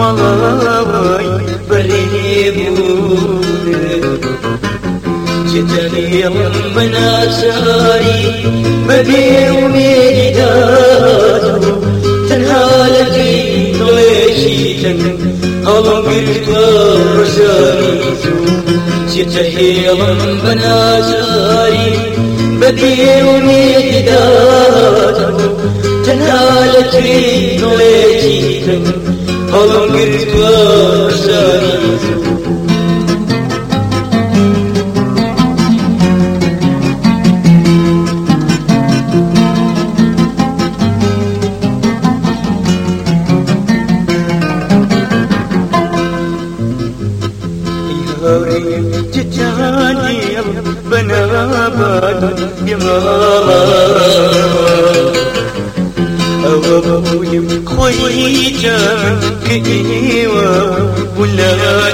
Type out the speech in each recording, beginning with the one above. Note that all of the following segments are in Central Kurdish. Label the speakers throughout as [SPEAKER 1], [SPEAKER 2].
[SPEAKER 1] ماڵاوای بەڕێبوون جدەڵێڵم بەناچاری بەبێ ومێدیدات و تەنها لەگەی دڵێکی تەن هەڵم گرتووە ڕۆژانی زوو جدەڵێڵم بەناچاری بەبێ ومێدیدات و تەنها لەگەی دڵێکی تەن هەڵم گرتووە ڕۆژانی زوو جتانيل بنابات يمالا أوابويم خويتا كإيوا ولا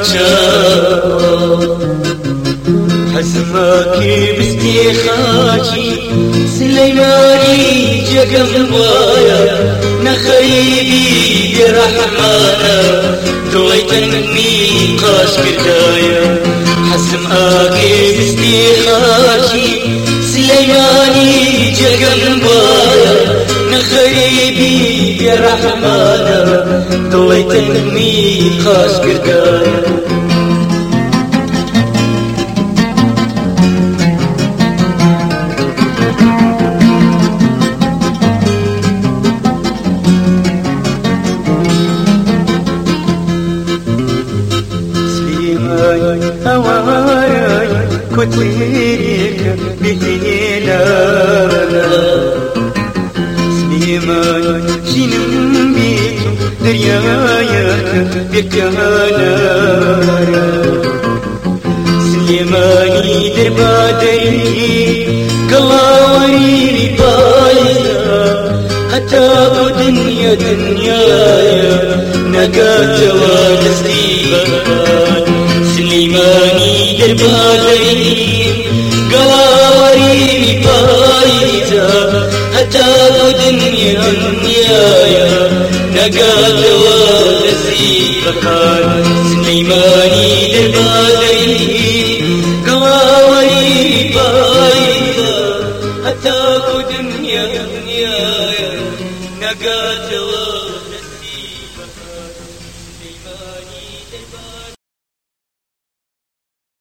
[SPEAKER 1] حسماكي باستيخاكي سليماني جقم بايا نخيبي برحمانا دليتني قاش كردايا حسم آقي باستيخاكي سليماني جقم بايا نخيبي برحمانا دليتني قاش كردايا هواي كتيرك بهيلا سليمان شنم بيت دريايك بكهانا سليماني دربادري قلاوري بايزا حتى دنيا دنيايا نقات ودستيبان سليماني دربالي قلاوري بايزا حتى دنيا دنيايا نقات ودستيبان سليماني دربالي قلاوري بايزا حتى دنيا دنيايا نقات